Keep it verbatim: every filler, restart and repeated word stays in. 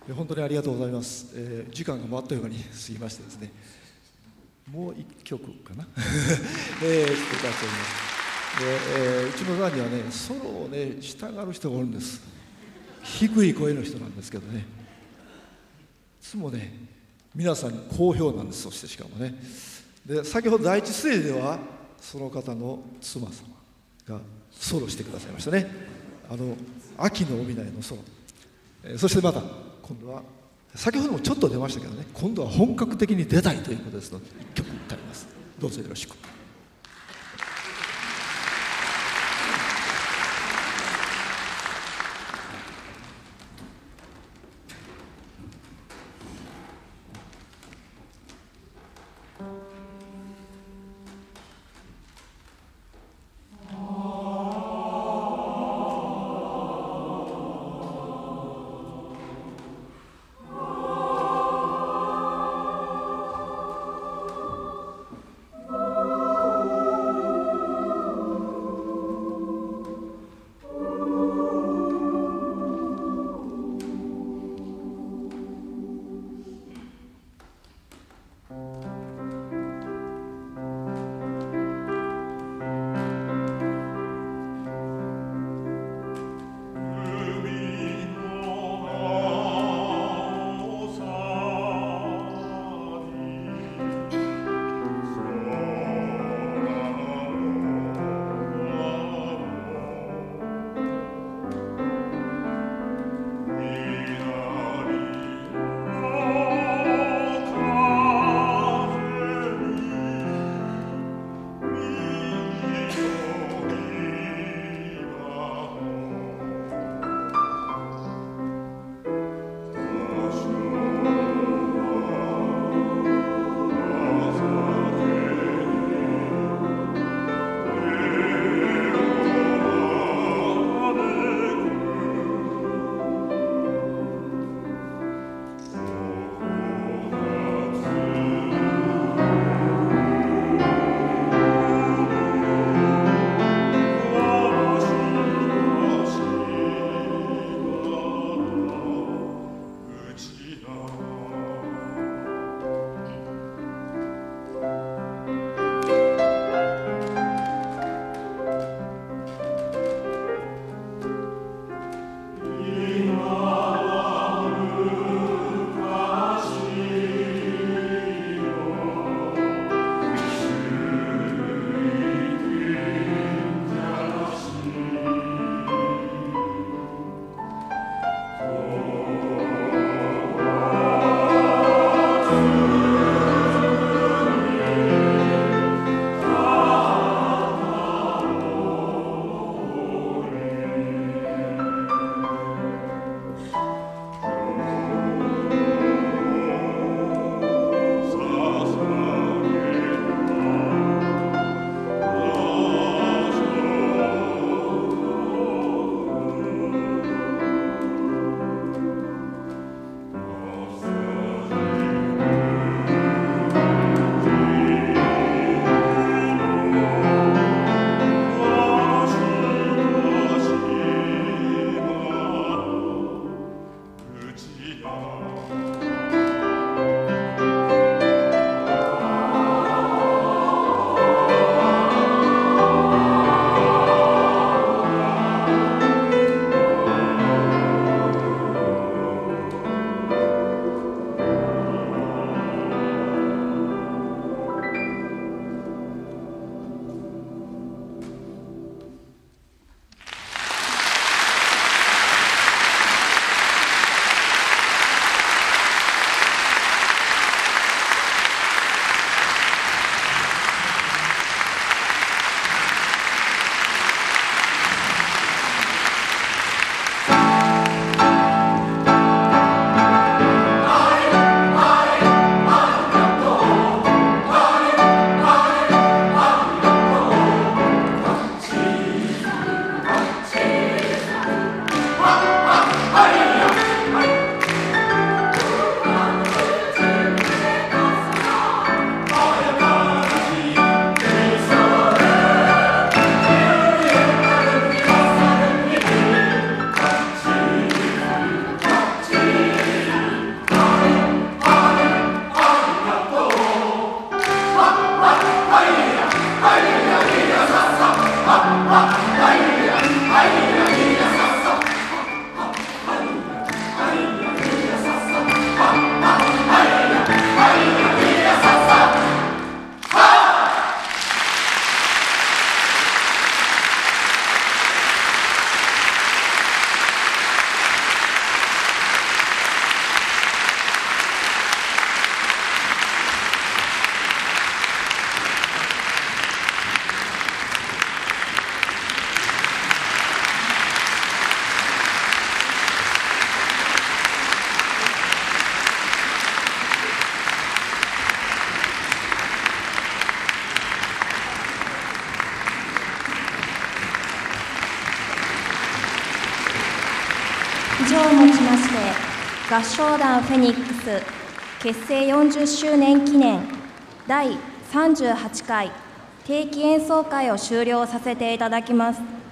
本当にありがとうございます。えー、時間がもあっという間に過ぎましてですね、もう一曲かな、えー、作っております。で、えー、うちの団にはね、ソロをね、したがる人がおるんです。低い声の人なんですけどね、いつもね、皆さんに好評なんです。そしてしかもね、で、先ほど第一ステージでは、その方の妻様がソロしてくださいましたね。あの、秋のお見舞いのソロ。えー、そしてまた、今度は先ほどもちょっと出ましたけどね、今度は本格的に出たいということですので、一曲歌います。どうぞよろしく。 Oh 以上をもちまして合唱団フェニックス結成よんじゅっしゅうねん記念だいさんじゅうはちかい定期演奏会を終了させていただきます。